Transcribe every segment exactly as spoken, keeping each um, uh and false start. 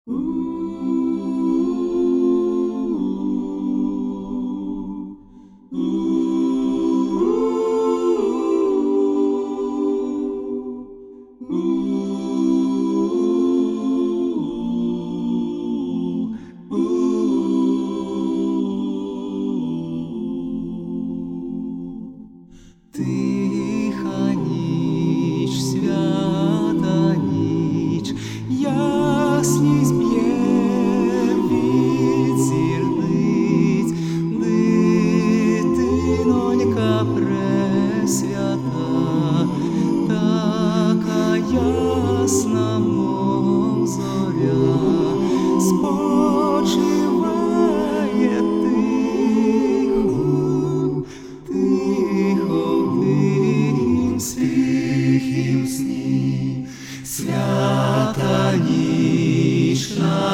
Тиха ніч, свята ніч, ясність б'є від зірниць, дитинонька пресвята, така ясна, мов зоря, спочиває тихо, тихо в тихім сні. Свята ніч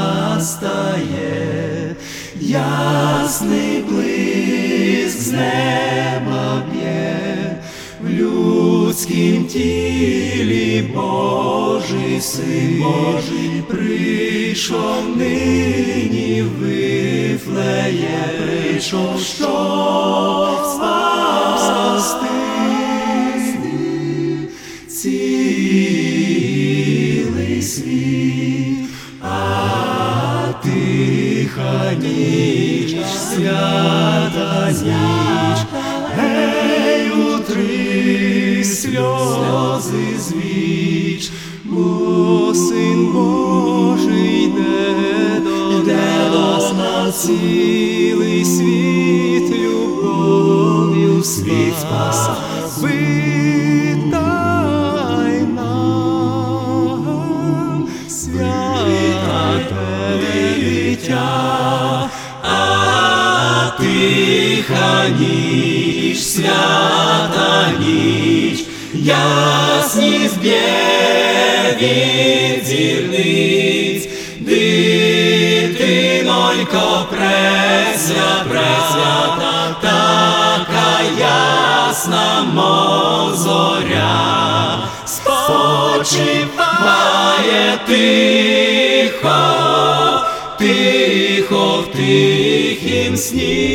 настає, ясний блиск з неба б'є, в людськім тілі Божий Син Божий прийшов нині в Вифлеєм, прийшов, щоб спасти цілий світ. А тиха ніч, свята ніч, гей, утри сльози звіч, бо Син Божий йде до нас, цілий світ любов'ю світ спас. Витай нам, святе дитя, а тиха ніч, свята ніч, ясність б'є від зірниць, дитинонько пресвята, пресвята, така ясна, мов зоря, спочиває тихо, тихо в тихім сні.